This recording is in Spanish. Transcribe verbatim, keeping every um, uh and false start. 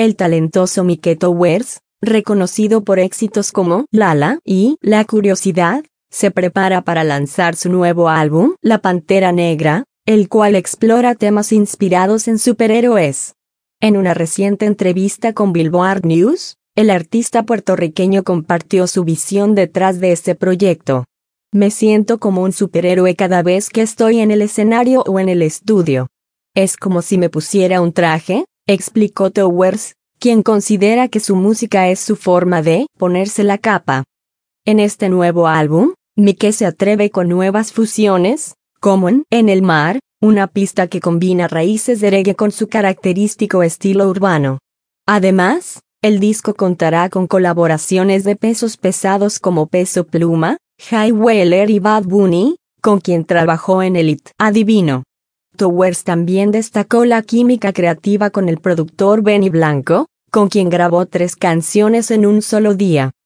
El talentoso Mike Towers, reconocido por éxitos como Lala y La Curiosidad, se prepara para lanzar su nuevo álbum, La Pantera Negra, el cual explora temas inspirados en superhéroes. En una reciente entrevista con Billboard News, el artista puertorriqueño compartió su visión detrás de este proyecto. Me siento como un superhéroe cada vez que estoy en el escenario o en el estudio. Es como si me pusiera un traje, explicó Towers, quien considera que su música es su forma de ponerse la capa. En este nuevo álbum, Mike se atreve con nuevas fusiones, como en En el Mar, una pista que combina raíces de reggae con su característico estilo urbano. Además, el disco contará con colaboraciones de pesos pesados como Peso Pluma, Jay Wheeler y Bad Bunny, con quien trabajó en Elite Adivino. Towers también destacó la química creativa con el productor Benny Blanco, con quien grabó tres canciones en un solo día.